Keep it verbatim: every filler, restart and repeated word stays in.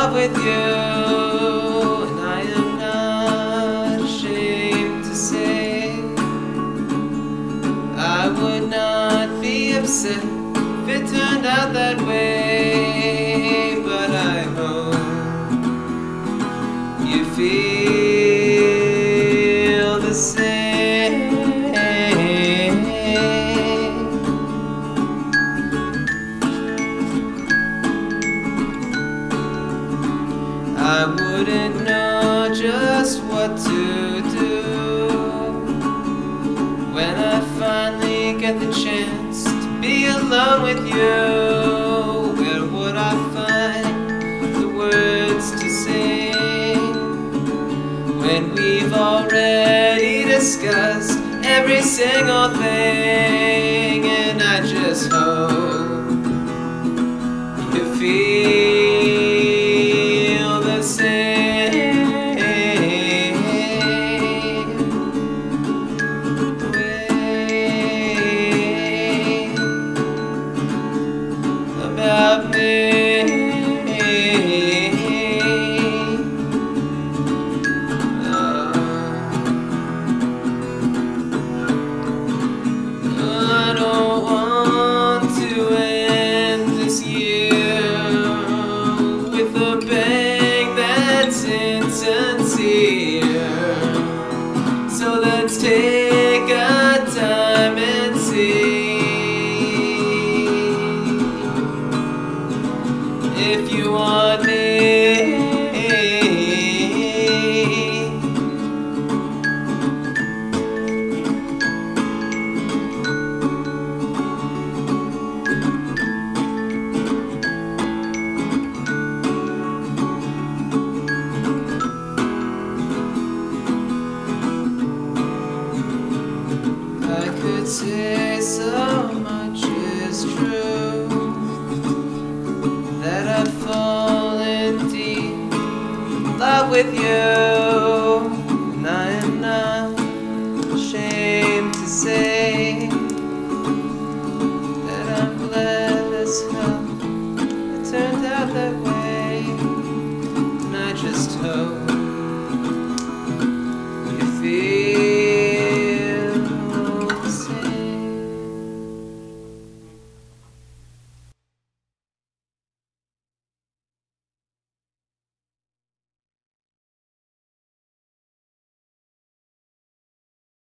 love with you, and I am not ashamed to say I would not be upset if it turned out that way, but I hope you feel the same. I wouldn't know just what to do when I finally get the chance to be alone with you. Where would I find the words to say when we've already discussed every single thing? And I just hope you feel the same way about me. Sincere. So let's take our time and see if you want me. I could say so much is true, that I've fallen deep in love with you, and I am not ashamed to say that I'm glad as hell it turned out that way, and I just hope